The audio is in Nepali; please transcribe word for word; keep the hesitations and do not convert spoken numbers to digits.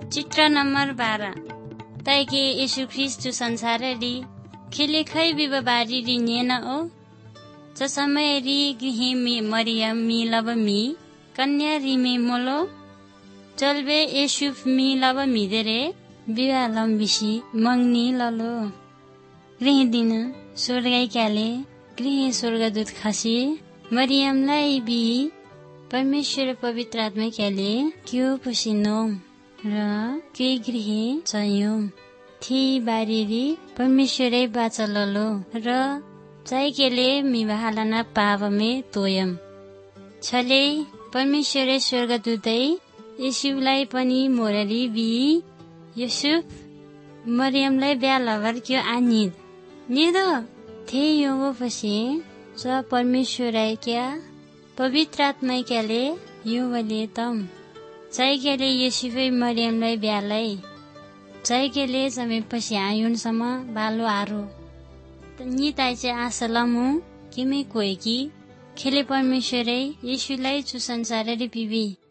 चित्र नंबर बारह ताकि यीशु ख्रिस्ट संसार री खेले खै बिब बारी री नेन ओ च समय री गृही मी मरियम मी लब मी कन्या री मी मोलो चलबे यीशु मी लब मी देरे विवाह लम्बिसी मंगनी ललो गृह दिन स्वर्गाई क्याले गृह स्वर्गदूत खसी मरियमलाई बी परमेश्वर पवित्र आत्मा क्याले क्यों पसिनो र के गृह चाहियो थी बारीरी परमेश्वरै बाचललो र चाहिकेले मिवाहालना पावमे तोयम छले परमेश्वरै स्वर्गदूतै यीशुलाई पनि मोरली बी युसुफ मरियमलाई ब्या लवर क्यों आनिद निदो थे यो पछि स परमेश्वरै क्या पवित्र आत्मा क्याले यो वले तम चाहिकेले यीशुफै मरियमलाई ब्यालाई चाहिकेले समय पछि आयुनसम्म बालो आरो नि ताइचे आसलमु किमे कोइ कि खेले परमेश्वरै यीशुलाई छु संसारले पिबी